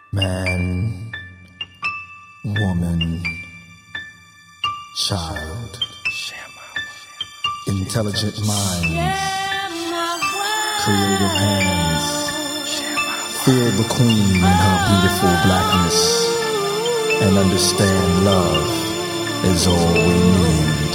Man, woman, child, intelligent minds, creative hands, feel the queen in her beautiful blackness, and understand love is all we need.